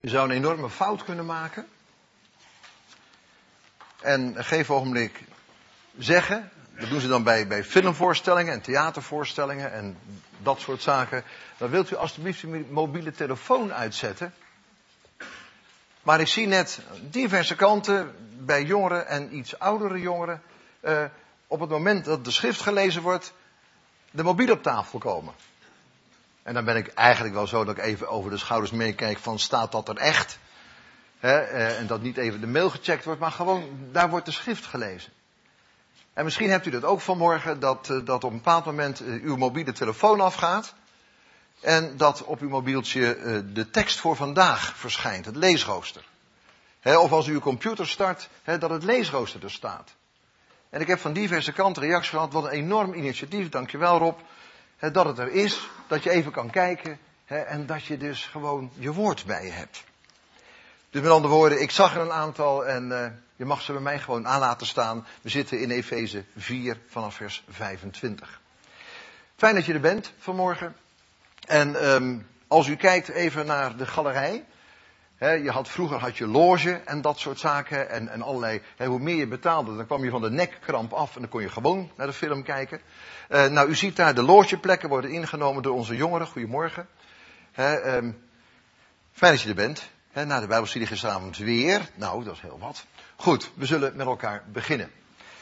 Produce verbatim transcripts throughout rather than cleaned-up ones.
zou een enorme fout kunnen maken. En een gegeven ogenblik zeggen, dat doen ze dan bij, bij filmvoorstellingen en theatervoorstellingen en dat soort zaken. Dan wilt u alstublieft uw mobiele telefoon uitzetten. Maar ik zie net diverse kanten bij jongeren en iets oudere jongeren. Uh, op het moment dat de schrift gelezen wordt, de mobiel op tafel komen. En dan ben ik eigenlijk wel zo dat ik even over de schouders meekijk van staat dat er echt? He, uh, en dat niet even de mail gecheckt wordt, maar gewoon daar wordt de schrift gelezen. En misschien hebt u dat ook vanmorgen, dat, uh, dat op een bepaald moment uh, uw mobiele telefoon afgaat. En dat op uw mobieltje uh, de tekst voor vandaag verschijnt, het leesrooster. He, of als u uw computer start, he, dat het leesrooster er staat. En ik heb van diverse kanten reacties gehad, wat een enorm initiatief, dankjewel Rob. He, dat het er is, dat je even kan kijken he, en dat je dus gewoon je woord bij je hebt. Dus met andere woorden, ik zag er een aantal en uh, je mag ze bij mij gewoon aan laten staan. We zitten in Efeze vier vanaf vers vijfentwintig. Fijn dat je er bent vanmorgen. En um, als u kijkt even naar de galerij. He, je had, vroeger had je loge en dat soort zaken en, en allerlei. He, hoe meer je betaalde, dan kwam je van de nekkramp af en dan kon je gewoon naar de film kijken. Uh, nou, u ziet daar de logeplekken worden ingenomen door onze jongeren. Goedemorgen. He, um, fijn dat je er bent. He, na de Bijbelstudie gisteravond weer. Nou, dat is heel wat. Goed, we zullen met elkaar beginnen.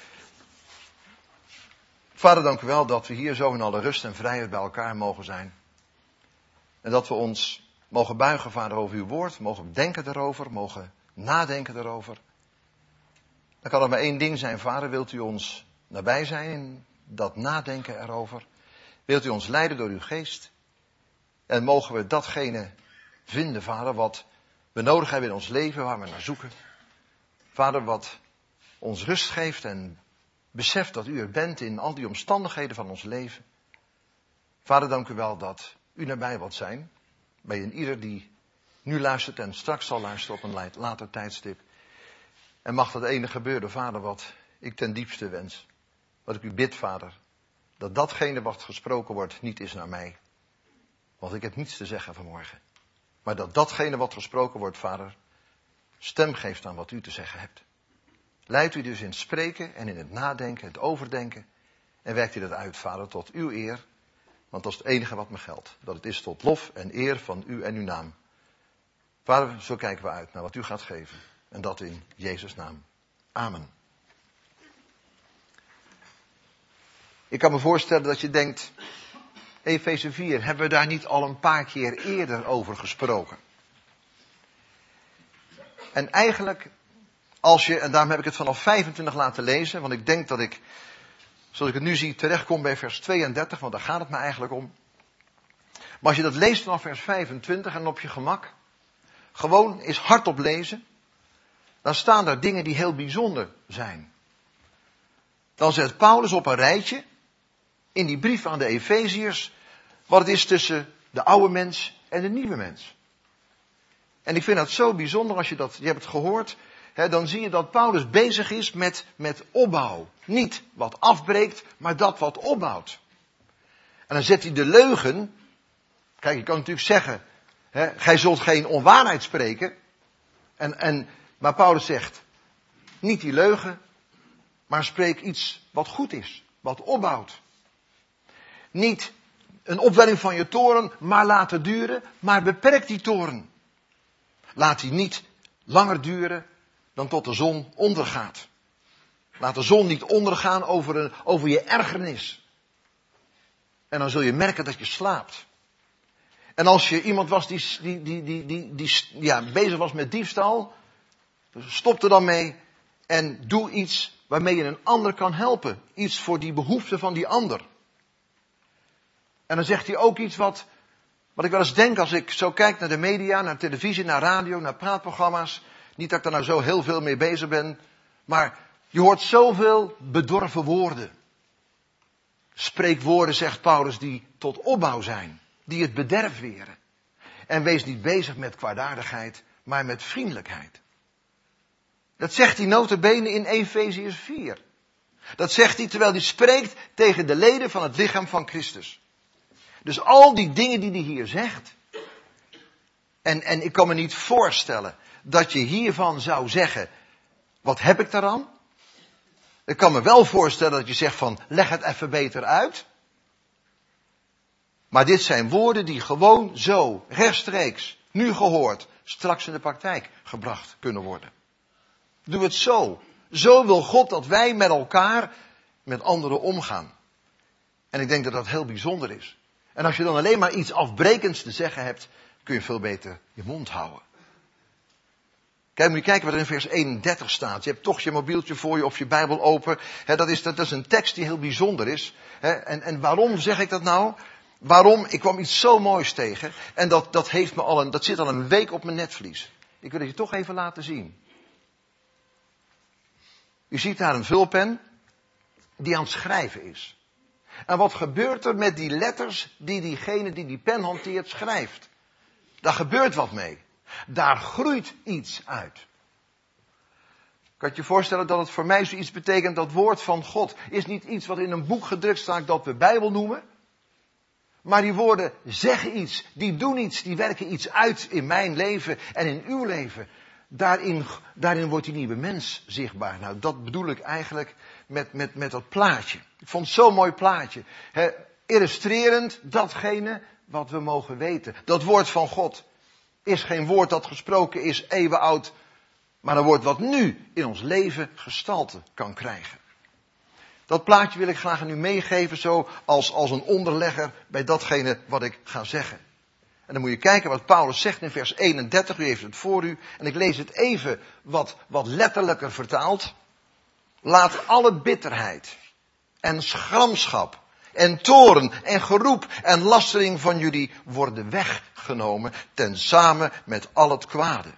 Vader, dank u wel dat we hier zo in alle rust en vrijheid bij elkaar mogen zijn. En dat we ons mogen buigen, Vader, over uw woord. Mogen denken erover, mogen nadenken erover. Dan kan er maar één ding zijn, Vader. Wilt u ons nabij zijn in dat nadenken erover? Wilt u ons leiden door uw geest? En mogen we datgene vinden, Vader, wat we nodig hebben in ons leven, waar we naar zoeken. Vader, wat ons rust geeft en beseft dat u er bent in al die omstandigheden van ons leven. Vader, dank u wel dat u nabij wilt zijn. Bij een ieder die nu luistert en straks zal luisteren op een later tijdstip. En mag dat ene gebeuren, Vader, wat ik ten diepste wens. Wat ik u bid, Vader, dat datgene wat gesproken wordt niet is naar mij. Want ik heb niets te zeggen vanmorgen. Maar dat datgene wat gesproken wordt, Vader, stem geeft aan wat u te zeggen hebt. Leidt u dus in het spreken en in het nadenken, het overdenken. En werkt u dat uit, Vader, tot uw eer. Want dat is het enige wat me geldt. Dat het is tot lof en eer van u en uw naam. Vader, zo kijken we uit naar wat u gaat geven. En dat in Jezus' naam. Amen. Ik kan me voorstellen dat je denkt, Efeze vier, hebben we daar niet al een paar keer eerder over gesproken? En eigenlijk, als je, en daarom heb ik het vanaf vijfentwintig laten lezen, want ik denk dat ik, zoals ik het nu zie, terechtkom bij vers tweeëndertig, want daar gaat het me eigenlijk om. Maar als je dat leest vanaf vers vijfentwintig en op je gemak, gewoon eens hardop lezen, dan staan daar dingen die heel bijzonder zijn. Dan zet Paulus op een rijtje, in die brief aan de Efeziërs, wat het is tussen de oude mens en de nieuwe mens. En ik vind dat zo bijzonder als je dat, je hebt het gehoord, hè, dan zie je dat Paulus bezig is met, met opbouw. Niet wat afbreekt, maar dat wat opbouwt. En dan zet hij de leugen, kijk, je kan natuurlijk zeggen, hè, gij zult geen onwaarheid spreken. En, en, maar Paulus zegt, niet die leugen, maar spreek iets wat goed is, wat opbouwt. Niet een opwelling van je toorn, maar laat het duren, maar beperk die toorn. Laat die niet langer duren dan tot de zon ondergaat. Laat de zon niet ondergaan over, een, over je ergernis. En dan zul je merken dat je slaapt. En als je iemand was die, die, die, die, die, die ja, bezig was met diefstal, stop er dan mee en doe iets waarmee je een ander kan helpen. Iets voor die behoefte van die ander. En dan zegt hij ook iets wat, wat ik wel eens denk als ik zo kijk naar de media, naar televisie, naar radio, naar praatprogramma's. Niet dat ik daar nou zo heel veel mee bezig ben, maar je hoort zoveel bedorven woorden. Spreekwoorden, zegt Paulus, die tot opbouw zijn, die het bederf weren. En wees niet bezig met kwaadaardigheid, maar met vriendelijkheid. Dat zegt hij nota bene in Efeziërs vier. Dat zegt hij terwijl hij spreekt tegen de leden van het lichaam van Christus. Dus al die dingen die hij hier zegt. En, en ik kan me niet voorstellen dat je hiervan zou zeggen, wat heb ik daaraan? Ik kan me wel voorstellen dat je zegt van, leg het even beter uit. Maar dit zijn woorden die gewoon zo, rechtstreeks, nu gehoord, straks in de praktijk gebracht kunnen worden. Doe het zo. Zo wil God dat wij met elkaar, met anderen omgaan. En ik denk dat dat heel bijzonder is. En als je dan alleen maar iets afbrekends te zeggen hebt, kun je veel beter je mond houden. Kijk, moet je kijken wat er in vers eenendertig staat. Je hebt toch je mobieltje voor je of je Bijbel open. He, dat, is, dat is een tekst die heel bijzonder is. He, en, en waarom zeg ik dat nou? Waarom? Ik kwam iets zo moois tegen. En dat, dat, heeft me al een, dat zit al een week op mijn netvlies. Ik wil het je toch even laten zien. Je ziet daar een vulpen die aan het schrijven is. En wat gebeurt er met die letters die diegene die die pen hanteert schrijft? Daar gebeurt wat mee. Daar groeit iets uit. Kan je je voorstellen dat het voor mij zoiets betekent, dat woord van God is niet iets wat in een boek gedrukt staat dat we Bijbel noemen. Maar die woorden zeggen iets, die doen iets, die werken iets uit in mijn leven en in uw leven. Daarin, daarin wordt die nieuwe mens zichtbaar. Nou, dat bedoel ik eigenlijk met, met, met dat plaatje. Ik vond het zo'n mooi plaatje. He, illustrerend datgene wat we mogen weten. Dat woord van God is geen woord dat gesproken is eeuwenoud, maar een woord wat nu in ons leven gestalte kan krijgen. Dat plaatje wil ik graag aan u meegeven, zo als, als een onderlegger bij datgene wat ik ga zeggen. En dan moet je kijken wat Paulus zegt in vers eenendertig, u heeft het voor u. En ik lees het even wat, wat letterlijker vertaald. Laat alle bitterheid en schramschap en toorn en geroep en lastering van jullie worden weggenomen, tensamen met al het kwade.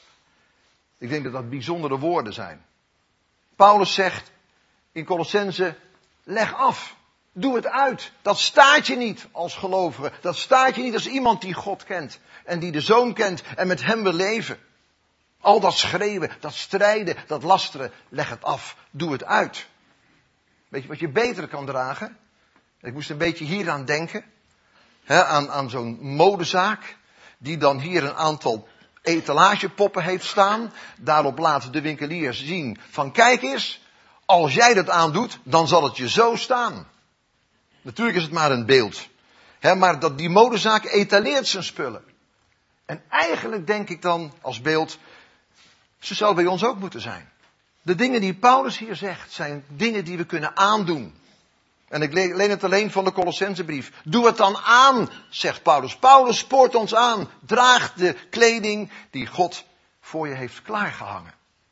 Ik denk dat dat bijzondere woorden zijn. Paulus zegt in Colossense, leg af. Doe het uit. Dat staat je niet als gelovige. Dat staat je niet als iemand die God kent. En die de Zoon kent en met hem wil leven. Al dat schreeuwen, dat strijden, dat lasteren, leg het af. Doe het uit. Weet je wat je beter kan dragen? Ik moest een beetje hieraan denken. Hè, aan, aan zo'n modezaak. Die dan hier een aantal etalagepoppen heeft staan. Daarop laten de winkeliers zien van kijk eens. Als jij dat aandoet, dan zal het je zo staan. Natuurlijk is het maar een beeld. He, maar dat die modezaak etaleert zijn spullen. En eigenlijk denk ik dan als beeld, zo zou het bij ons ook moeten zijn. De dingen die Paulus hier zegt, zijn dingen die we kunnen aandoen. En ik leen het alleen van de Colossensebrief. Doe het dan aan, zegt Paulus. Paulus spoort ons aan. Draag de kleding die God voor je heeft klaargehangen.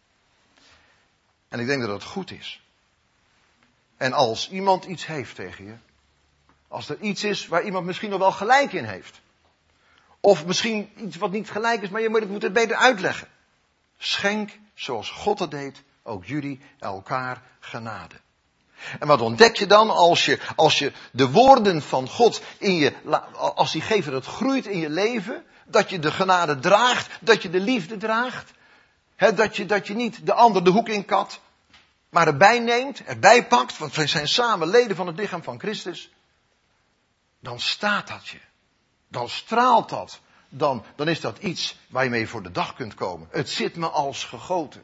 En ik denk dat het goed is. En als iemand iets heeft tegen je, als er iets is waar iemand misschien nog wel gelijk in heeft. Of misschien iets wat niet gelijk is, maar je moet het, moet het beter uitleggen. Schenk, zoals God het deed, ook jullie elkaar genade. En wat ontdek je dan als je, als je de woorden van God in je, als die geven dat groeit in je leven, dat je de genade draagt, dat je de liefde draagt. He, dat, je, dat je niet de ander de hoek in kat, maar erbij neemt, erbij pakt, want wij zijn samen leden van het lichaam van Christus. Dan staat dat je. Dan straalt dat. Dan, dan is dat iets waar je mee voor de dag kunt komen. Het zit me als gegoten.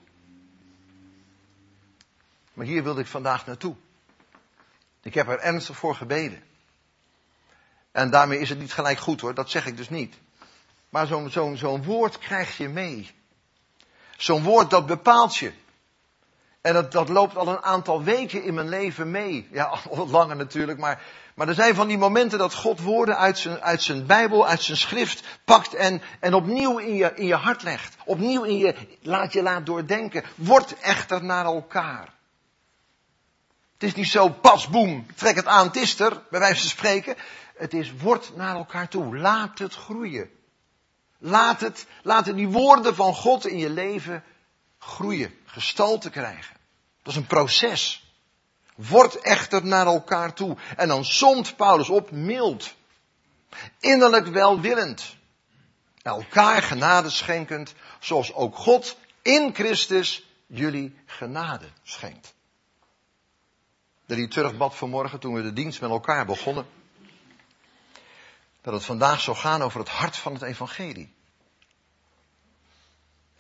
Maar hier wilde ik vandaag naartoe. Ik heb er ernstig voor gebeden. En daarmee is het niet gelijk goed hoor, dat zeg ik dus niet. Maar zo'n, zo'n, zo'n woord krijg je mee. Zo'n woord dat bepaalt je. En dat, dat loopt al een aantal weken in mijn leven mee. Ja, al wat langer natuurlijk, maar, maar er zijn van die momenten dat God woorden uit zijn, uit zijn Bijbel, uit zijn schrift pakt en, en opnieuw in je, in je hart legt. Opnieuw in je, laat je laat doordenken. Word echter naar elkaar. Het is niet zo, pas, boem, trek het aan, het is er, bij wijze van spreken. Het is, word naar elkaar toe. Laat het groeien. Laat het, laten die woorden van God in je leven groeien, gestalte krijgen. Dat is een proces. Word echter naar elkaar toe. En dan somt Paulus op, mild. Innerlijk welwillend. Elkaar genade schenkend, zoals ook God in Christus jullie genade schenkt. De liturg bad vanmorgen toen we de dienst met elkaar begonnen. Dat het vandaag zou gaan over het hart van het evangelie.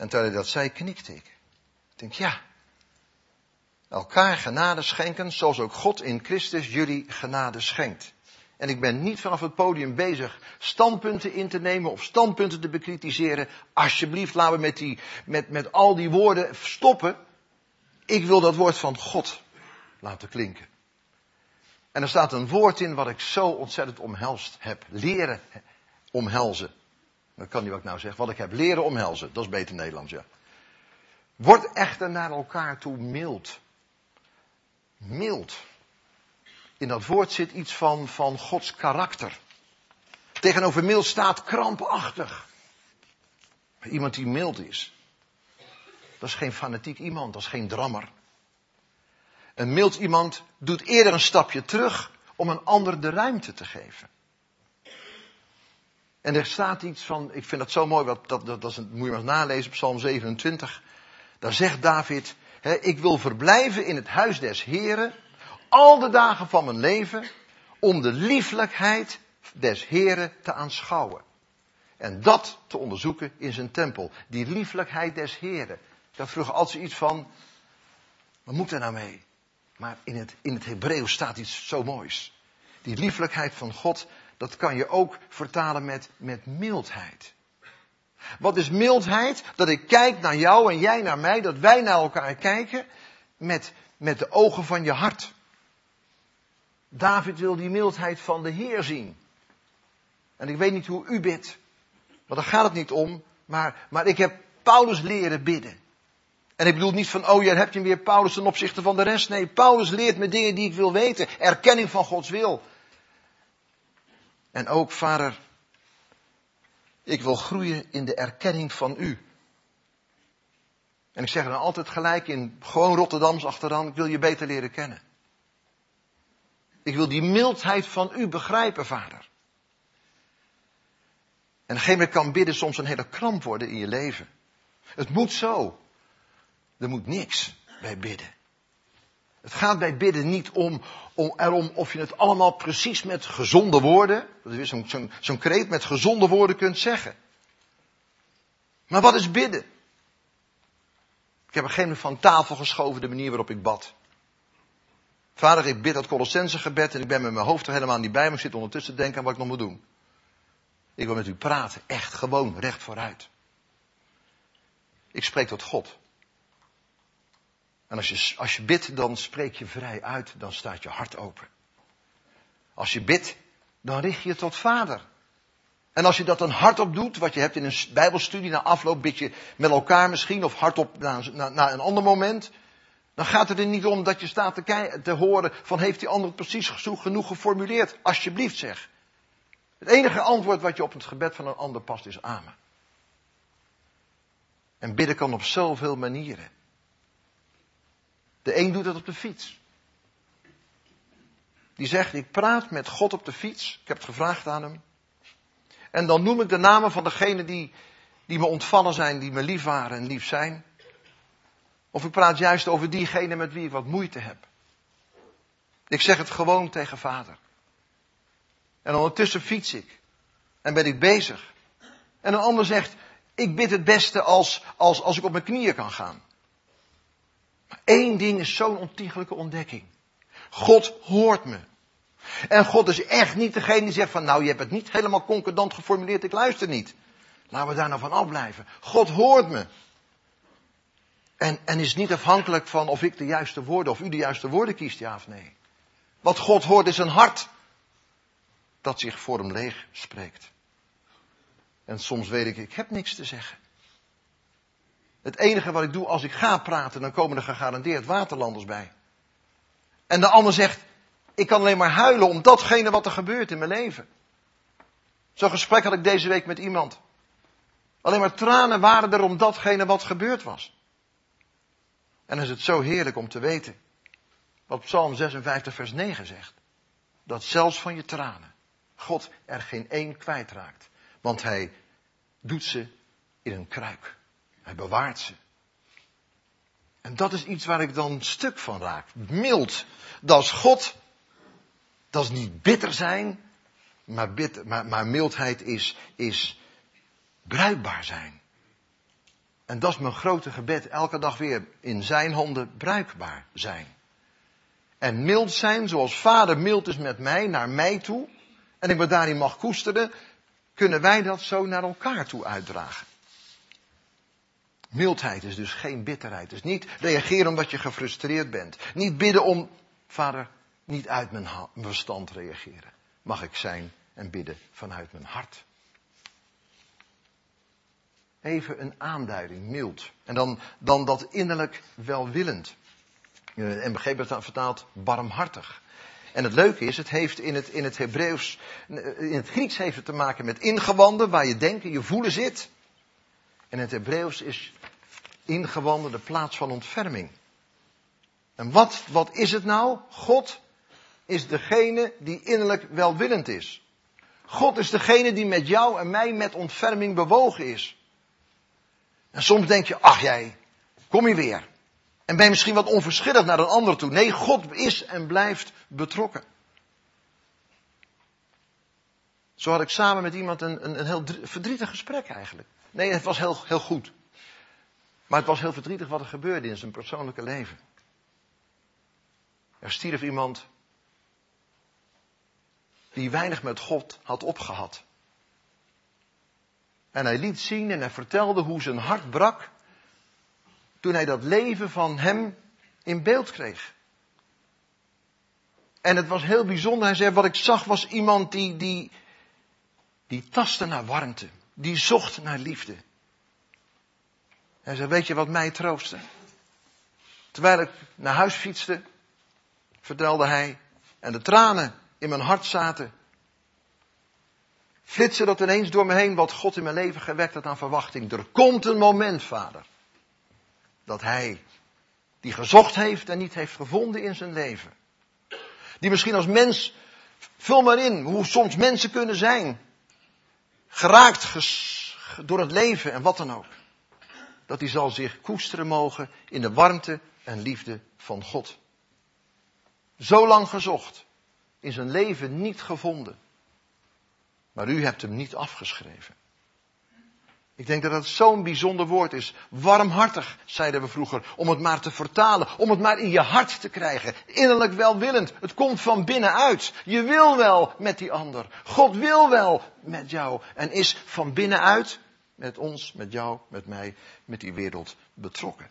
En terwijl hij dat zei, knikte ik. Ik denk, ja. Elkaar genade schenken, zoals ook God in Christus jullie genade schenkt. En ik ben niet vanaf het podium bezig standpunten in te nemen of standpunten te bekritiseren. Alsjeblieft, laten we met, die, met, met al die woorden stoppen. Ik wil dat woord van God laten klinken. En er staat een woord in wat ik zo ontzettend omhelst heb. Leren omhelzen. Dat kan niet wat ik nou zeg. Wat ik heb leren omhelzen. Dat is beter Nederlands, ja. Word echter naar elkaar toe mild. Mild. In dat woord zit iets van, van Gods karakter. Tegenover mild staat krampachtig. Maar iemand die mild is. Dat is geen fanatiek iemand. Dat is geen drammer. Een mild iemand doet eerder een stapje terug om een ander de ruimte te geven. En er staat iets van, ik vind dat zo mooi, dat, dat, dat, dat is een, moet je maar eens nalezen, Psalm zevenentwintig. Daar zegt David, hè, ik wil verblijven in het huis des Heren, al de dagen van mijn leven, om de lieflijkheid des Heren te aanschouwen. En dat te onderzoeken in zijn tempel. Die lieflijkheid des Heren. Daar vroeg altijd iets van, wat moet er nou mee? Maar in het, in het Hebreeuws staat iets zo moois. Die lieflijkheid van God, dat kan je ook vertalen met, met mildheid. Wat is mildheid? Dat ik kijk naar jou en jij naar mij, dat wij naar elkaar kijken met, met de ogen van je hart. David wil die mildheid van de Heer zien. En ik weet niet hoe u bidt, maar daar gaat het niet om. Maar, maar ik heb Paulus leren bidden. En ik bedoel niet van, oh ja, heb je weer Paulus ten opzichte van de rest. Nee, Paulus leert me dingen die ik wil weten. Erkenning van Gods wil. En ook, Vader, ik wil groeien in de erkenning van u. En ik zeg er dan altijd gelijk in, gewoon Rotterdams achteraan, ik wil je beter leren kennen. Ik wil die mildheid van u begrijpen, Vader. En degene die kan bidden soms een hele kramp worden in je leven. Het moet zo. Er moet niks bij bidden. Het gaat bij bidden niet om, om erom of je het allemaal precies met gezonde woorden, dat is weer zo'n, zo'n, zo'n kreet met gezonde woorden kunt zeggen. Maar wat is bidden? Ik heb een gegeven moment van tafel geschoven de manier waarop ik bad. Vader, ik bid dat Colossense gebed en ik ben met mijn hoofd er helemaal niet bij, maar ik zit ondertussen te denken aan wat ik nog moet doen. Ik wil met u praten, echt, gewoon, recht vooruit. Ik spreek tot God. En als je, als je bidt, dan spreek je vrij uit, dan staat je hart open. Als je bidt, dan richt je je tot Vader. En als je dat dan hardop doet, wat je hebt in een bijbelstudie, na afloop bid je met elkaar misschien, of hardop na, na, na een ander moment. Dan gaat het er niet om dat je staat te, kei- te horen van, heeft die ander het precies genoeg geformuleerd? Alsjeblieft zeg. Het enige antwoord wat je op het gebed van een ander past is amen. En bidden kan op zoveel manieren. De een doet het op de fiets. Die zegt, ik praat met God op de fiets. Ik heb het gevraagd aan hem. En dan noem ik de namen van degenen die, die me ontvallen zijn, die me lief waren en lief zijn. Of ik praat juist over diegene met wie ik wat moeite heb. Ik zeg het gewoon tegen Vader. En ondertussen fiets ik. En ben ik bezig. En een ander zegt, ik bid het beste als, als, als ik op mijn knieën kan gaan. Maar één ding is zo'n ontiegelijke ontdekking. God hoort me. En God is echt niet degene die zegt van, nou je hebt het niet helemaal concordant geformuleerd, ik luister niet. Laten we daar nou van afblijven. God hoort me. En, en is niet afhankelijk van of ik de juiste woorden, of u de juiste woorden kiest, ja of nee. Wat God hoort is een hart dat zich voor hem leeg spreekt. En soms weet ik, ik heb niks te zeggen. Het enige wat ik doe als ik ga praten, dan komen er gegarandeerd waterlanders bij. En de ander zegt, ik kan alleen maar huilen om datgene wat er gebeurt in mijn leven. Zo'n gesprek had ik deze week met iemand. Alleen maar tranen waren er om datgene wat gebeurd was. En dan is het zo heerlijk om te weten wat Psalm zesenvijftig vers negen zegt. Dat zelfs van je tranen God er geen één kwijtraakt. Want hij doet ze in een kruik. Hij bewaart ze. En dat is iets waar ik dan stuk van raak. Mild. Dat is God. Dat is niet bitter zijn. Maar, bitter, maar, maar mildheid is, is bruikbaar zijn. En dat is mijn grote gebed, elke dag weer in zijn handen bruikbaar zijn. En mild zijn, zoals Vader mild is met mij, naar mij toe. En ik me daarin mag koesteren, kunnen wij dat zo naar elkaar toe uitdragen. Mildheid is dus geen bitterheid. Het is niet reageren omdat je gefrustreerd bent. Niet bidden om, Vader, niet uit mijn verstand reageren. Mag ik zijn en bidden vanuit mijn hart. Even een aanduiding, mild. En dan, dan dat innerlijk welwillend. En begreep het dan vertaald barmhartig. En het leuke is, het heeft in het, in het Hebreeuws, in het Grieks heeft het te maken met ingewanden, waar je denken, je voelen zit. En in het Hebreeuws is ingewanden de plaats van ontferming. En wat, wat is het nou? God is degene die innerlijk welwillend is. God is degene die met jou en mij met ontferming bewogen is. En soms denk je, ach jij, kom je weer. En ben je misschien wat onverschillig naar een ander toe. Nee, God is en blijft betrokken. Zo had ik samen met iemand een, een, een heel verdrietig gesprek eigenlijk. Nee, het was heel, heel goed. Maar het was heel verdrietig wat er gebeurde in zijn persoonlijke leven. Er stierf iemand die weinig met God had opgehad. En hij liet zien en hij vertelde hoe zijn hart brak toen hij dat leven van hem in beeld kreeg. En het was heel bijzonder. Hij zei, wat ik zag was iemand die, die, die tastte naar warmte. Die zocht naar liefde. Hij zei, weet je wat mij troostte? Terwijl ik naar huis fietste, vertelde hij, en de tranen in mijn hart zaten, flitste dat ineens door me heen wat God in mijn leven gewekt had aan verwachting. Er komt een moment, Vader, dat hij, die gezocht heeft en niet heeft gevonden in zijn leven, die misschien als mens, vul maar in hoe soms mensen kunnen zijn, geraakt ges, door het leven en wat dan ook, dat hij zal zich koesteren mogen in de warmte en liefde van God. Zo lang gezocht, in zijn leven niet gevonden. Maar u hebt hem niet afgeschreven. Ik denk dat het zo'n bijzonder woord is. Warmhartig, zeiden we vroeger, om het maar te vertalen, om het maar in je hart te krijgen. Innerlijk welwillend, het komt van binnenuit. Je wil wel met die ander. God wil wel met jou en is van binnenuit met ons, met jou, met mij, met die wereld betrokken.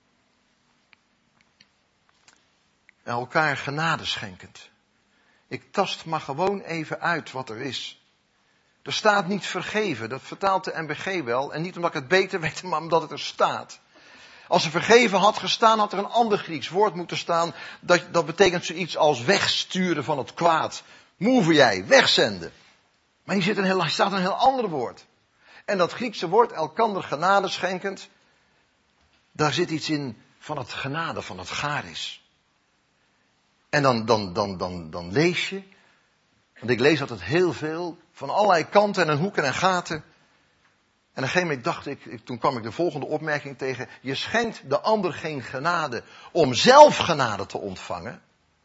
En elkaar genade schenkend. Ik tast maar gewoon even uit wat er is. Er staat niet vergeven, dat vertaalt de N B G wel. En niet omdat ik het beter weet, maar omdat het er staat. Als er vergeven had gestaan, had er een ander Grieks woord moeten staan. Dat, dat betekent zoiets als wegsturen van het kwaad. Move jij, wegzenden. Maar hier, zit een heel, hier staat een heel ander woord. En dat Griekse woord, elkander genade schenkend, daar zit iets in van het genade, van het charis. En dan, dan, dan, dan, dan lees je, want ik lees altijd heel veel, van allerlei kanten en hoeken en gaten. En op een gegeven moment dacht ik, ik, toen kwam ik de volgende opmerking tegen. Je schenkt de ander geen genade om zelf genade te ontvangen.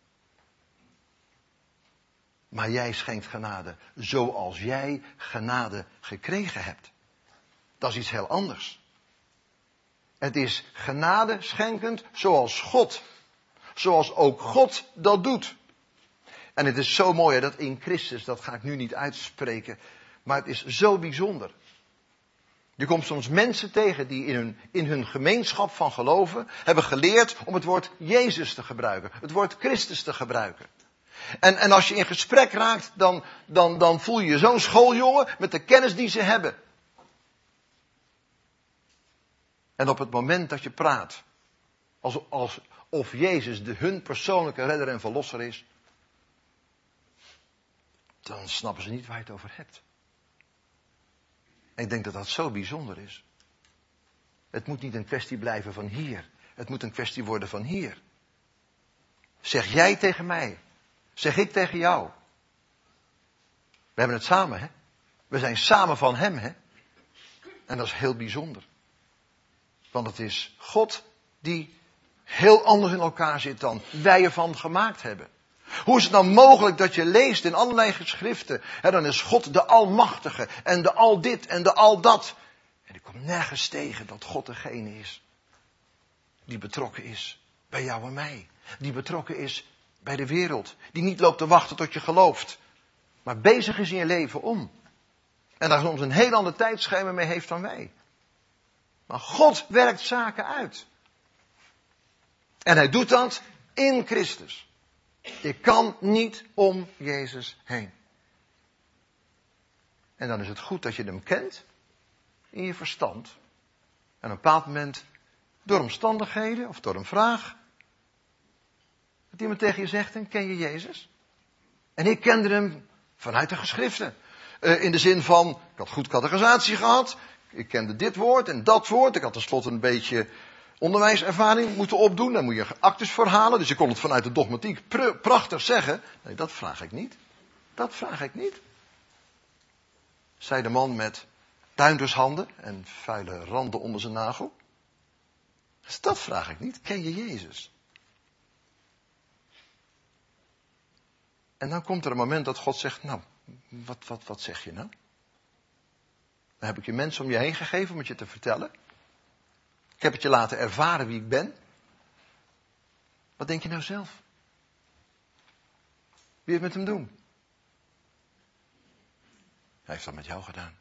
Maar jij schenkt genade zoals jij genade gekregen hebt. Dat is iets heel anders. Het is genade schenkend zoals God. Zoals ook God dat doet. En het is zo mooi dat in Christus, dat ga ik nu niet uitspreken, maar het is zo bijzonder. Je komt soms mensen tegen die in hun, in hun gemeenschap van geloven hebben geleerd om het woord Jezus te gebruiken. Het woord Christus te gebruiken. En, en als je in gesprek raakt, dan, dan, dan voel je je zo'n schooljongen met de kennis die ze hebben. En op het moment dat je praat, als, als of Jezus de hun persoonlijke redder en verlosser is, dan snappen ze niet waar je het over hebt. En ik denk dat dat zo bijzonder is. Het moet niet een kwestie blijven van hier. Het moet een kwestie worden van hier. Zeg jij tegen mij. Zeg ik tegen jou. We hebben het samen, hè. We zijn samen van hem, hè. En dat is heel bijzonder. Want het is God die heel anders in elkaar zit dan wij ervan gemaakt hebben. Hoe is het nou mogelijk dat je leest in allerlei geschriften, hè, dan is God de Almachtige en de al dit en de al dat. En ik kom nergens tegen dat God degene is die betrokken is bij jou en mij. Die betrokken is bij de wereld. Die niet loopt te wachten tot je gelooft. Maar bezig is in je leven om. En daar soms een heel ander tijdschema mee heeft dan wij. Maar God werkt zaken uit. En hij doet dat in Christus. Je kan niet om Jezus heen. En dan is het goed dat je hem kent. In je verstand. En op een bepaald moment. Door omstandigheden of door een vraag. Dat iemand tegen je zegt, en ken je Jezus? En ik kende hem vanuit de geschriften. Uh, in de zin van, ik had goed catechisatie gehad. Ik kende dit woord en dat woord. Ik had tenslotte een beetje onderwijservaring moeten opdoen. Dan moet je actes verhalen. Dus je kon het vanuit de dogmatiek pr- prachtig zeggen. Nee, dat vraag ik niet. Dat vraag ik niet. Zei de man met tuindershanden en vuile randen onder zijn nagel. Dus dat vraag ik niet. Ken je Jezus? En dan komt er een moment dat God zegt, nou, wat, wat, wat zeg je nou? Dan heb ik je mensen om je heen gegeven om het je te vertellen. Ik heb het je laten ervaren wie ik ben. Wat denk je nou zelf? Wie heeft met hem doen? Hij heeft dat met jou gedaan.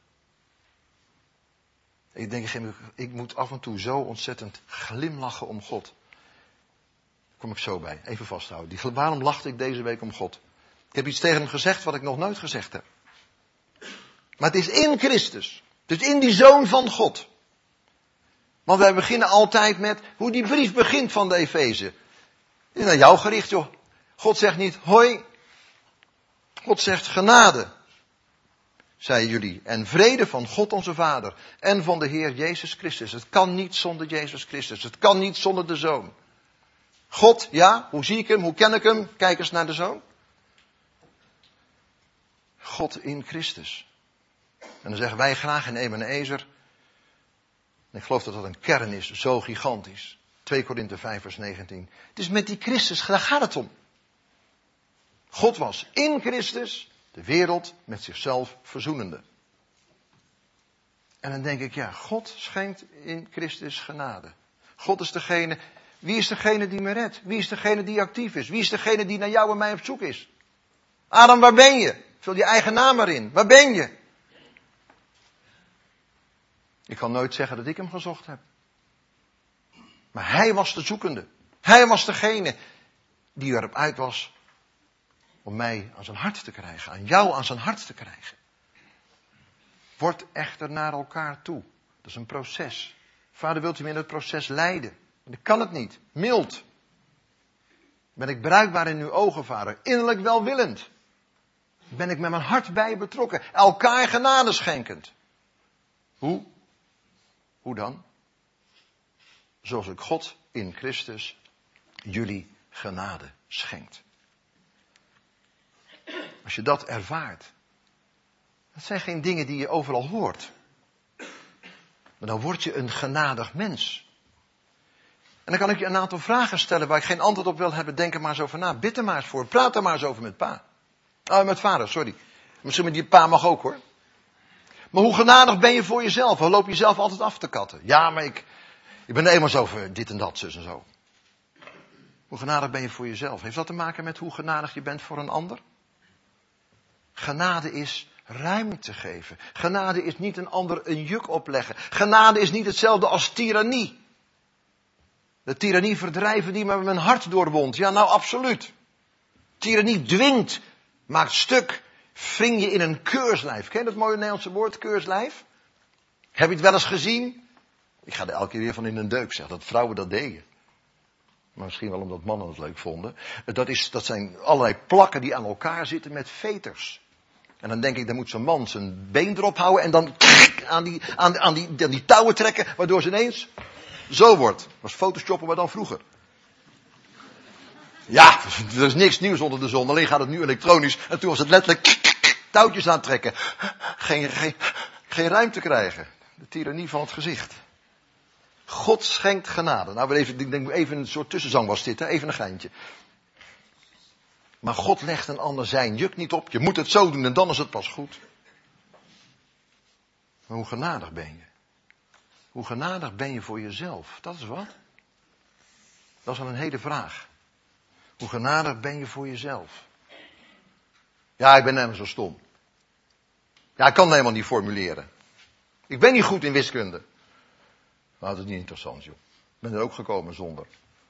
Ik denk, ik moet af en toe zo ontzettend glimlachen om God. Daar kom ik zo bij. Even vasthouden. Die, waarom lachte ik deze week om God? Ik heb iets tegen hem gezegd wat ik nog nooit gezegd heb. Maar het is in Christus. Het is in die Zoon van God. Want wij beginnen altijd met hoe die brief begint van de Efeze. Het is naar jou gericht, joh. God zegt niet hoi. God zegt genade. Zeiden jullie. En vrede van God onze Vader. En van de Heer Jezus Christus. Het kan niet zonder Jezus Christus. Het kan niet zonder de Zoon. God, ja, hoe zie ik hem? Hoe ken ik hem? Kijk eens naar de Zoon. God in Christus. En dan zeggen wij graag in Ebenezer. En ik geloof dat dat een kern is, zo gigantisch. twee Korinthe vijf vers negentien. Het is met die Christus, daar gaat het om. God was in Christus de wereld met zichzelf verzoenende. En dan denk ik, ja, God schenkt in Christus genade. God is degene, wie is degene die me redt? Wie is degene die actief is? Wie is degene die naar jou en mij op zoek is? Adam, waar ben je? Vul je eigen naam erin. Waar ben je? Ik kan nooit zeggen dat ik hem gezocht heb. Maar hij was de zoekende. Hij was degene die erop uit was om mij aan zijn hart te krijgen. Aan jou aan zijn hart te krijgen. Word echter naar elkaar toe. Dat is een proces. Vader, wilt u me in het proces leiden? Ik kan het niet. Mild. Ben ik bruikbaar in uw ogen, Vader? Innerlijk welwillend. Ben ik met mijn hart bij je betrokken. Elkaar genade schenkend. Hoe? Hoe dan? Zoals ik God in Christus jullie genade schenkt. Als je dat ervaart. Dat zijn geen dingen die je overal hoort. Maar dan word je een genadig mens. En dan kan ik je een aantal vragen stellen waar ik geen antwoord op wil hebben. Denk er maar eens over na. Bid er maar eens voor. Praat er maar eens over met pa. Oh, met vader, sorry. Misschien met die pa mag ook hoor. Maar hoe genadig ben je voor jezelf? Hoe loop je jezelf altijd af te katten? Ja, maar ik, ik ben eenmaal zo voor dit en dat, zus en zo. Hoe genadig ben je voor jezelf? Heeft dat te maken met hoe genadig je bent voor een ander? Genade is ruimte geven. Genade is niet een ander een juk opleggen. Genade is niet hetzelfde als tirannie. De tirannie verdrijven die me mijn hart doorwond. Ja, nou absoluut. Tirannie dwingt, maakt stuk, ving je in een keurslijf. Ken je dat mooie Nederlandse woord, keurslijf? Heb je het wel eens gezien? Ik ga er elke keer weer van in een deuk zeggen, dat vrouwen dat deden. Maar misschien wel omdat mannen het leuk vonden. Dat, is, dat zijn allerlei plakken die aan elkaar zitten met veters. En dan denk ik, dan moet zo'n man zijn been erop houden en dan aan die, aan, aan die, aan die touwen trekken, waardoor ze ineens zo wordt. Dat was photoshoppen, maar dan vroeger. Ja, er is niks nieuws onder de zon, alleen gaat het nu elektronisch. En toen was het letterlijk touwtjes aantrekken. Geen, geen, geen ruimte krijgen. De tirannie van het gezicht. God schenkt genade. Nou, even, ik denk even een soort tussenzang was dit, hè? Even een geintje. Maar God legt een ander zijn juk niet op. Je moet het zo doen en dan is het pas goed. Maar hoe genadig ben je? Hoe genadig ben je voor jezelf? Dat is wat. Dat is al een hele vraag. Hoe genadig ben je voor jezelf? Ja, ik ben helemaal zo stom. Ja, ik kan het helemaal niet formuleren. Ik ben niet goed in wiskunde. Nou, dat is niet interessant, joh. Ik ben er ook gekomen zonder.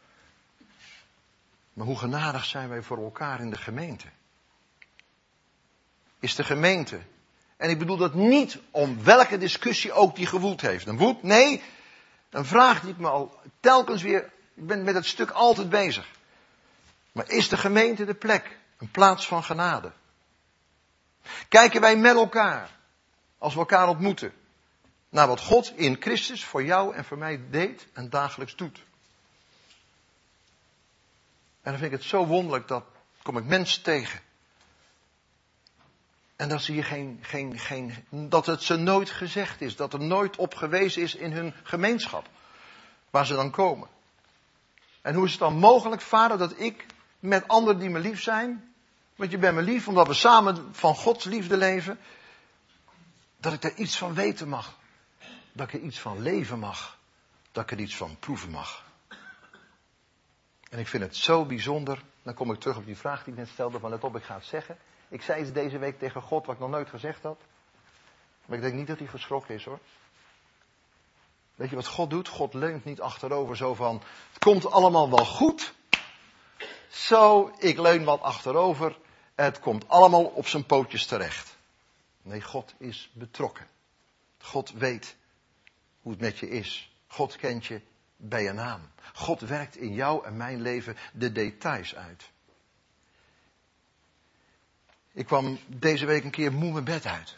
Maar hoe genadig zijn wij voor elkaar in de gemeente? Is de gemeente, en ik bedoel dat niet om welke discussie ook die gewoed heeft. Een woed, nee, een vraag die ik me al telkens weer, ik ben met het stuk altijd bezig. Maar is de gemeente de plek, een plaats van genade? Kijken wij met elkaar, als we elkaar ontmoeten, naar wat God in Christus voor jou en voor mij deed en dagelijks doet? En dan vind ik het zo wonderlijk, dat kom ik mensen tegen. En dat, ze hier geen, geen, geen, dat het ze nooit gezegd is, dat er nooit op gewezen is in hun gemeenschap, waar ze dan komen. En hoe is het dan mogelijk, Vader, dat ik met anderen die me lief zijn, want je bent me lief omdat we samen van Gods liefde leven, dat ik daar iets van weten mag. Dat ik er iets van leven mag. Dat ik er iets van proeven mag. En ik vind het zo bijzonder. Dan kom ik terug op die vraag die ik net stelde. Van let op, ik ga het zeggen. Ik zei iets deze week tegen God wat ik nog nooit gezegd had. Maar ik denk niet dat hij geschrokken is, hoor. Weet je wat God doet? God leunt niet achterover zo van, het komt allemaal wel goed. Zo, ik leun wat achterover. Het komt allemaal op zijn pootjes terecht. Nee, God is betrokken. God weet hoe het met je is. God kent je bij je naam. God werkt in jou en mijn leven de details uit. Ik kwam deze week een keer moe mijn bed uit.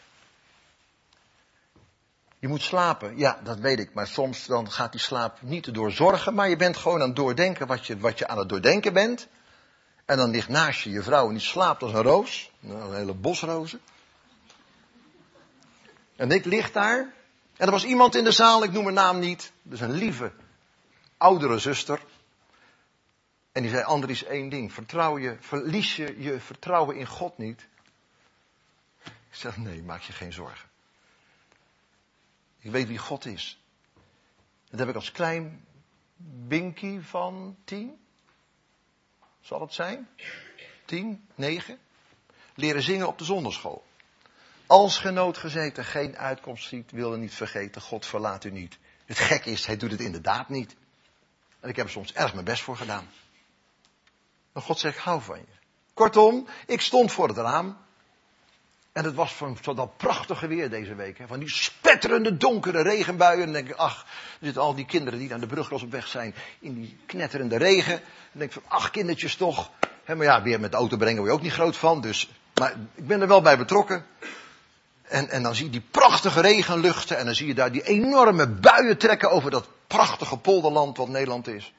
Je moet slapen, ja, dat weet ik. Maar soms dan gaat die slaap niet door zorgen, maar je bent gewoon aan het doordenken wat je, wat je aan het doordenken bent. En dan ligt naast je je vrouw en die slaapt als een roos. Een hele bos rozen. En ik lig daar. En er was iemand in de zaal, ik noem haar naam niet. Dus een lieve, oudere zuster. En die zei, Andries, één ding. Vertrouw je, verlies je je vertrouwen in God niet? Ik zeg, nee, maak je geen zorgen. Ik weet wie God is. Dat heb ik als klein binkie van tien. Zal het zijn? Tien, negen. Leren zingen op de zonderschool. Als genoot gezeten geen uitkomst ziet, wil er niet vergeten, God verlaat u niet. Het gekke is, hij doet het inderdaad niet. En ik heb er soms erg mijn best voor gedaan. Maar God zegt, ik hou van je. Kortom, ik stond voor het raam. En het was van, van dat prachtige weer deze week. Hè, van die spetterende donkere regenbuien. En dan denk ik, ach, er zitten al die kinderen die aan de brugklas op weg zijn. In die knetterende regen. En dan denk ik van, ach kindertjes toch. Hè, maar ja, weer met de auto brengen word je ook niet groot van. Dus, maar ik ben er wel bij betrokken. En, en dan zie je die prachtige regenluchten. En dan zie je daar die enorme buien trekken over dat prachtige polderland wat Nederland is.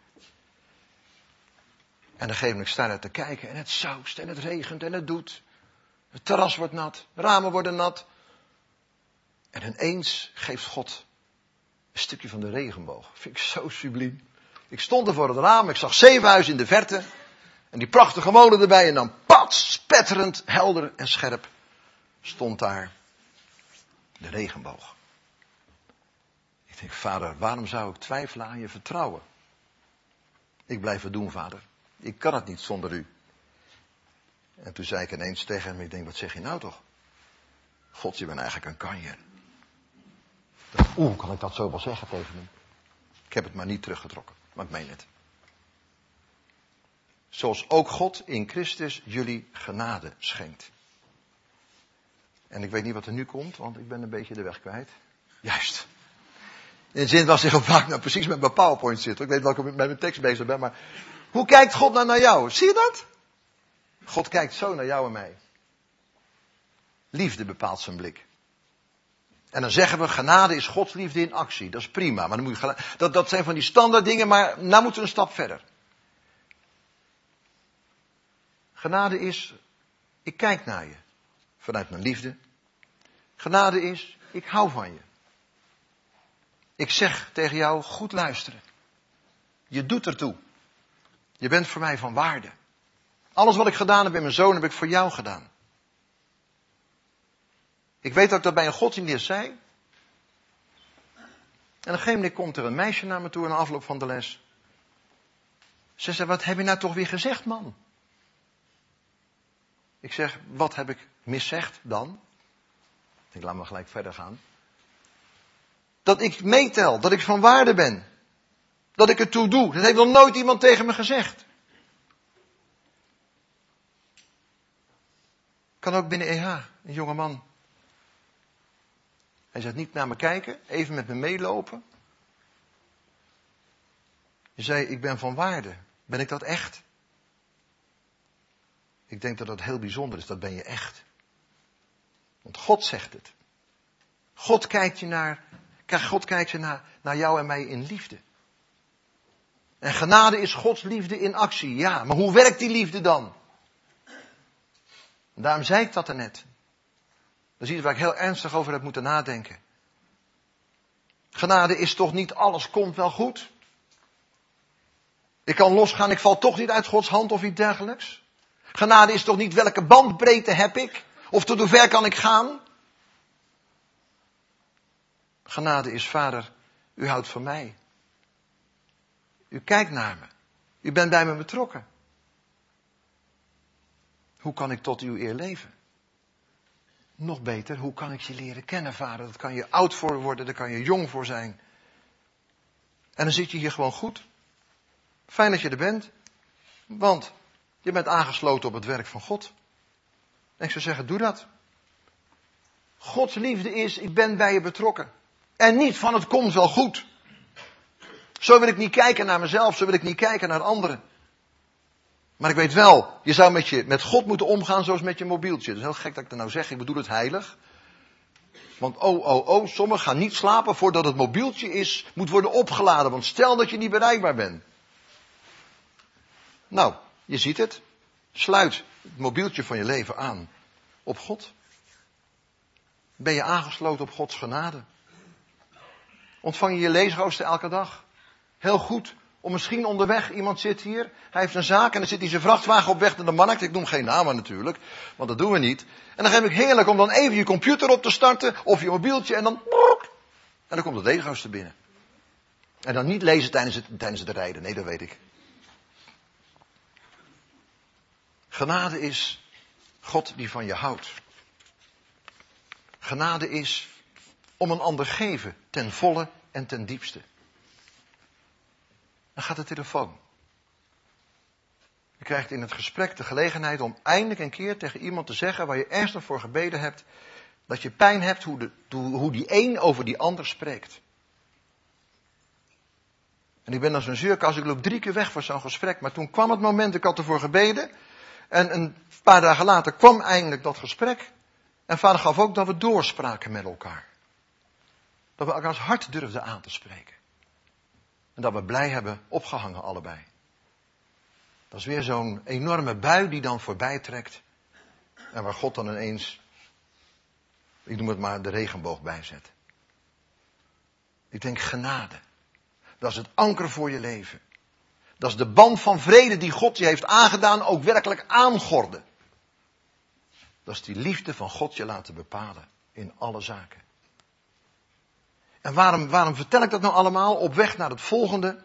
En dan geef ik sta daar te kijken. En het saust en het regent en het doet. Het terras wordt nat. De ramen worden nat. En ineens geeft God een stukje van de regenboog. Vind ik zo subliem. Ik stond er voor het raam. Ik zag Zevenhuizen in de verte. En die prachtige molen erbij. En dan pats, spetterend, helder en scherp stond daar de regenboog. Ik denk, Vader, waarom zou ik twijfelen aan je vertrouwen? Ik blijf het doen, Vader. Ik kan het niet zonder u. En toen zei ik ineens tegen hem, ik denk, wat zeg je nou toch? God, je bent eigenlijk een kanjer. Oeh, kan ik dat zo wel zeggen tegen hem? Ik heb het maar niet teruggetrokken, maar ik meen het. Zoals ook God in Christus jullie genade schenkt. En ik weet niet wat er nu komt, want ik ben een beetje de weg kwijt. Juist. In de zin was ik vaak nou precies met mijn PowerPoint zit. Ik weet wel dat ik met mijn tekst bezig ben, maar hoe kijkt God nou naar jou? Zie je dat? God kijkt zo naar jou en mij. Liefde bepaalt zijn blik. En dan zeggen we, genade is Gods liefde in actie. Dat is prima, maar dan moet je, dat, dat zijn van die standaard dingen, maar nou moeten we een stap verder. Genade is, ik kijk naar je. Vanuit mijn liefde. Genade is, ik hou van je. Ik zeg tegen jou, goed luisteren. Je doet ertoe. Je bent voor mij van waarde. Alles wat ik gedaan heb met mijn zoon heb ik voor jou gedaan. Ik weet dat ik dat bij een godsdienst zei. En op een gegeven moment komt er een meisje naar me toe in de afloop van de les. Ze zei, wat heb je nou toch weer gezegd, man? Ik zeg, wat heb ik miszegd dan? Ik laat me gelijk verder gaan. Dat ik meetel, dat ik van waarde ben. Dat ik het toe doe. Dat heeft nog nooit iemand tegen me gezegd. Kan ook binnen E H, een jonge man. Hij zegt niet naar me kijken, even met me meelopen. Je zei, ik ben van waarde. Ben ik dat echt? Ik denk dat dat heel bijzonder is, dat ben je echt. Want God zegt het. God kijkt je naar, God kijkt je naar, naar jou en mij in liefde. En genade is Gods liefde in actie, ja. Maar hoe werkt die liefde dan? En daarom zei ik dat er net. Dat is iets waar ik heel ernstig over heb moeten nadenken. Genade is toch niet alles komt wel goed? Ik kan losgaan, ik val toch niet uit Gods hand of iets dergelijks? Genade is toch niet welke bandbreedte heb ik? Of tot hoe ver kan ik gaan? Genade is, Vader, u houdt van mij. U kijkt naar me. U bent bij me betrokken. Hoe kan ik tot uw eer leven? Nog beter, hoe kan ik je leren kennen, Vader? Dat kan je oud voor worden, daar kan je jong voor zijn. En dan zit je hier gewoon goed. Fijn dat je er bent. Want je bent aangesloten op het werk van God. En ik zou zeggen, doe dat. Gods liefde is, ik ben bij je betrokken. En niet van het komt wel goed. Zo wil ik niet kijken naar mezelf, zo wil ik niet kijken naar anderen. Maar ik weet wel, je zou met, je, met God moeten omgaan zoals met je mobieltje. Dat is heel gek dat ik dat nou zeg, ik bedoel het heilig. Want oh, oh, oh, sommigen gaan niet slapen voordat het mobieltje is, moet worden opgeladen. Want stel dat je niet bereikbaar bent. Nou, je ziet het. Sluit het mobieltje van je leven aan op God. Ben je aangesloten op Gods genade? Ontvang je je leesrooster elke dag? Heel goed. Om misschien onderweg, iemand zit hier, hij heeft een zaak en dan zit hij zijn vrachtwagen op weg naar de markt. Ik noem geen namen natuurlijk, want dat doen we niet. En dan geef ik heerlijk om dan even je computer op te starten of je mobieltje en dan... En dan komt het leesrooster binnen. En dan niet lezen tijdens het, tijdens het rijden, nee dat weet ik. Genade is God die van je houdt. Genade is om een ander geven ten volle en ten diepste. Dan gaat de telefoon. Je krijgt in het gesprek de gelegenheid om eindelijk een keer tegen iemand te zeggen waar je ernstig voor gebeden hebt, dat je pijn hebt hoe, de, hoe die een over die ander spreekt. En ik ben als een zeurkas, ik loop drie keer weg voor zo'n gesprek, maar toen kwam het moment, ik had ervoor gebeden, en een paar dagen later kwam eindelijk dat gesprek, en vader gaf ook dat we doorspraken met elkaar. Dat we elkaars hart durfden aan te spreken. En dat we blij hebben opgehangen allebei. Dat is weer zo'n enorme bui die dan voorbij trekt. En waar God dan ineens, ik noem het maar, de regenboog bijzet. Ik denk genade. Dat is het anker voor je leven. Dat is de band van vrede die God je heeft aangedaan ook werkelijk aangorden. Dat is die liefde van God je laten bepalen in alle zaken. En waarom, waarom vertel ik dat nou allemaal? Op weg naar het volgende.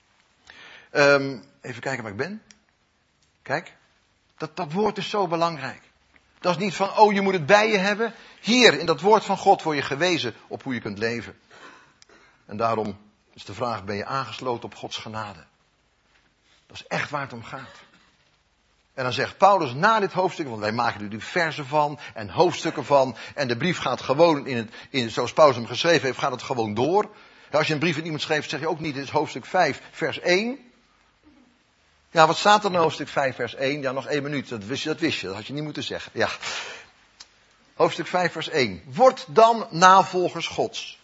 Um, even kijken waar ik ben. Kijk, dat, dat woord is zo belangrijk. Dat is niet van, oh je moet het bij je hebben. Hier in dat woord van God word je gewezen op hoe je kunt leven. En daarom is de vraag, ben je aangesloten op Gods genade? Dat is echt waar het om gaat. En dan zegt Paulus na dit hoofdstuk, want wij maken er nu versen van en hoofdstukken van. En de brief gaat gewoon, in het, in, zoals Paulus hem geschreven heeft, gaat het gewoon door. Ja, als je een brief aan iemand schrijft, zeg je ook niet, dit is hoofdstuk vijf, vers één. Ja, wat staat er in hoofdstuk vijf, vers één? Ja, nog één minuut, dat wist je, dat wist je, dat had je niet moeten zeggen. Ja. Hoofdstuk vijf, vers één. Word dan navolgers Gods.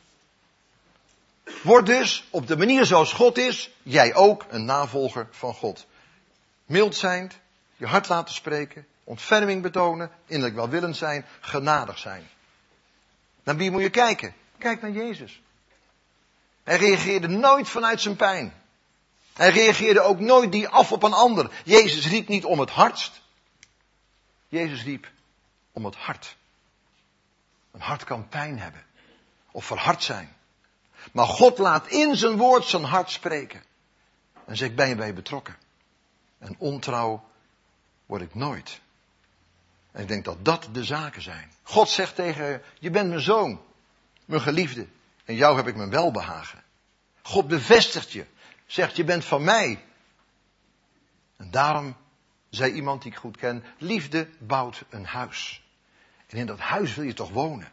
Word dus, op de manier zoals God is, jij ook een navolger van God. Mild zijnd. Je hart laten spreken, ontferming betonen, innerlijk welwillend zijn, genadig zijn. Naar wie moet je kijken? Kijk naar Jezus. Hij reageerde nooit vanuit zijn pijn. Hij reageerde ook nooit die af op een ander. Jezus riep niet om het hardst. Jezus riep om het hart. Een hart kan pijn hebben. Of verhard zijn. Maar God laat in zijn woord zijn hart spreken. En zegt, ben je bij betrokken? En ontrouw word ik nooit. En ik denk dat dat de zaken zijn. God zegt tegen je, je bent mijn zoon, mijn geliefde. En jou heb ik mijn welbehagen. God bevestigt je. Zegt, je bent van mij. En daarom zei iemand die ik goed ken, liefde bouwt een huis. En in dat huis wil je toch wonen.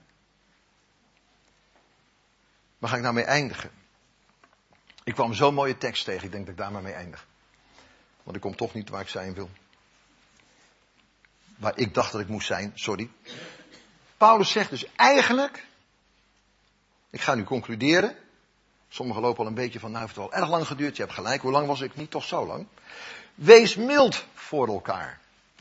Waar ga ik nou mee eindigen? Ik kwam zo'n mooie tekst tegen, ik denk dat ik daar maar mee eindig. Want ik kom toch niet waar ik zijn wil. Waar ik dacht dat ik moest zijn, sorry. Paulus zegt dus eigenlijk, ik ga nu concluderen. Sommigen lopen al een beetje van, nou heeft het wel erg lang geduurd. Je hebt gelijk, hoe lang was ik? Niet toch zo lang. Wees mild voor elkaar.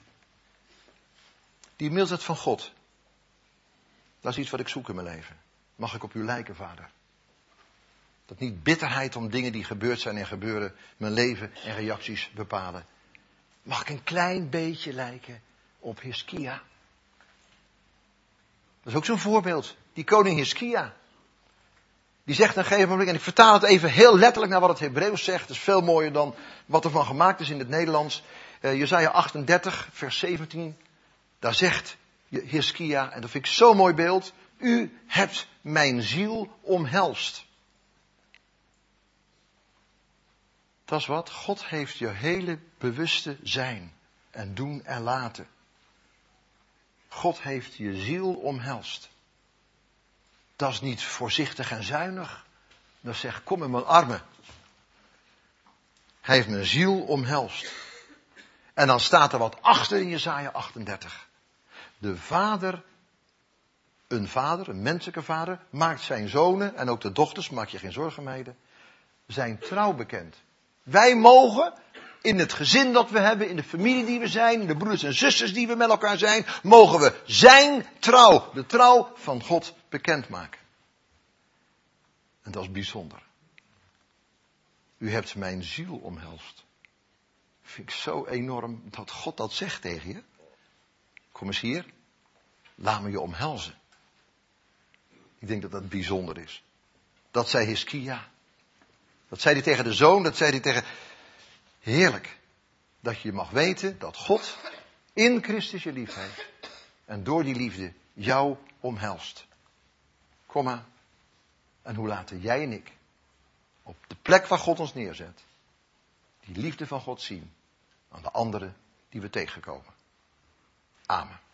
Die mildheid van God. Dat is iets wat ik zoek in mijn leven. Mag ik op u lijken, vader? Dat niet bitterheid om dingen die gebeurd zijn en gebeuren mijn leven en reacties bepalen. Mag ik een klein beetje lijken op Hiskia? Dat is ook zo'n voorbeeld. Die koning Hiskia. Die zegt een gegeven moment, en ik vertaal het even heel letterlijk naar wat het Hebreeuws zegt. Het is veel mooier dan wat er van gemaakt is in het Nederlands. Uh, Jesaja achtendertig, vers zeventien. Daar zegt Hiskia, en dat vind ik zo'n mooi beeld. U hebt mijn ziel omhelst. Dat is wat. God heeft je hele bewuste zijn en doen en laten. God heeft je ziel omhelst. Dat is niet voorzichtig en zuinig. Dat zegt, kom in mijn armen. Hij heeft mijn ziel omhelst. En dan staat er wat achter in Jesaja achtendertig. De vader, een vader, een menselijke vader, maakt zijn zonen en ook de dochters, maak je geen zorgen meiden, zijn trouw bekend. Wij mogen in het gezin dat we hebben, in de familie die we zijn, in de broeders en zusters die we met elkaar zijn, mogen we zijn trouw, de trouw van God bekendmaken. En dat is bijzonder. U hebt mijn ziel omhelst. Vind ik zo enorm dat God dat zegt tegen je. Kom eens hier. Laat me je omhelzen. Ik denk dat dat bijzonder is. Dat zei Hiskia. Dat zei hij tegen de zoon. Dat zei hij tegen... Heerlijk. Dat je mag weten dat God in Christus je lief heeft. En door die liefde jou omhelst. Kom maar. En hoe laten jij en ik op de plek waar God ons neerzet, die liefde van God zien aan de anderen die we tegenkomen. Amen.